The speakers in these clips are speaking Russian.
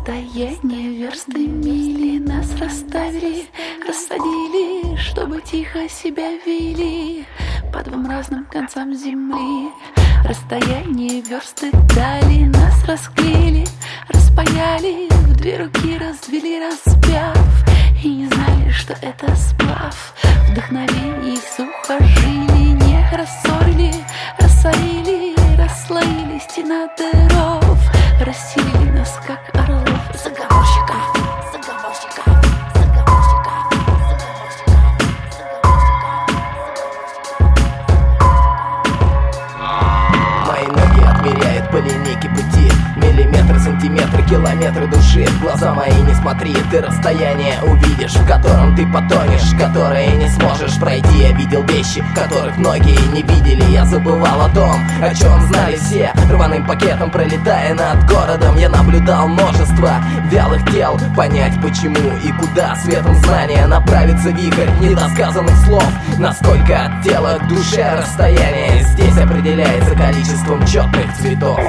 Расстояние версты мили нас расставили, рассадили, чтобы тихо себя вели по двум разным концам земли. Расстояние версты дали, нас расклеили, распаяли, в две руки развели, распяв, и не знали, что это сплав. Вдохновение сухожили, не рассорили, рассорили, расслоили стена дыров, расселили нас, как орлов. Заговорщиков, заговорщиков, заговорщиков, Мои ноги отмеряют по линейке пути, миллиметры, сантиметры, километры души. В глаза мои не смотри, ты расстояние увидишь, в котором ты потонешь, которые не сможешь пройти. Я видел вещи, которых многие не видели. Я забывал о том, о чем знали все. Рваным пакетом пролетая над городом, я наблюдал множество вялых тел. Понять почему и куда светом знания направится вихрь недосказанных слов. Насколько от тела к душе расстояние здесь определяется количеством четных цветов.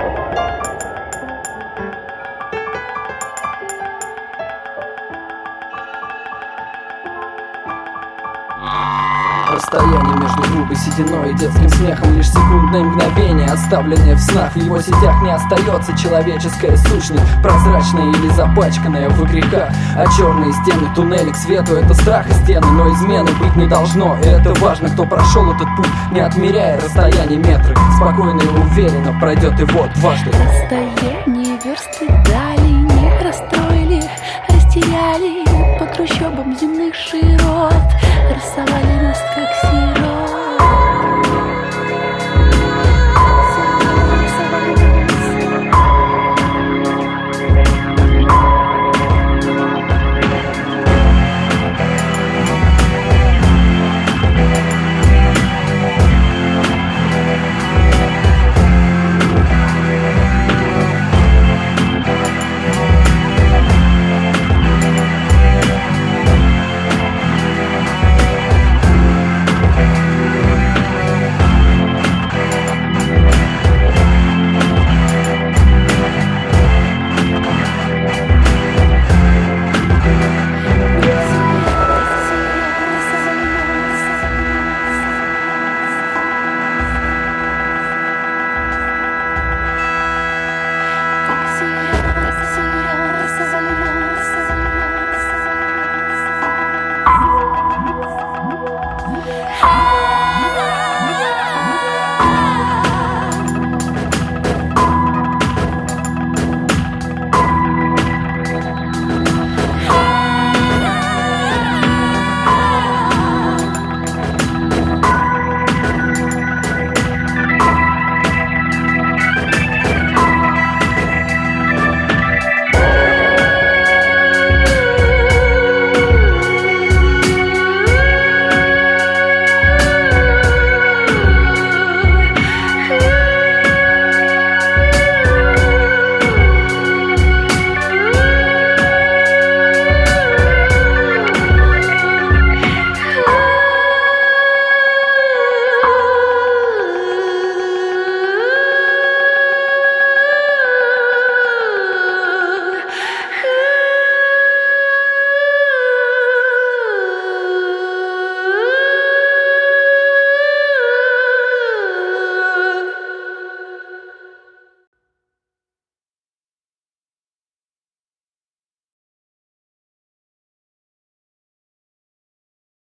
Расстояние между грубой сединой и детским смехом лишь секундное мгновение, оставленное в снах. В его сетях не остается человеческая сущность, прозрачная или запачканная в грехах. А черные стены туннели к свету — это страх и стены, но измены быть не должно. И это важно, кто прошел этот путь, не отмеряя расстояние метры, спокойно и уверенно пройдет его дважды. Расстояние версты дали, не расстроили, растеряли по трущобам земных широт, рассовали нас, как сирот.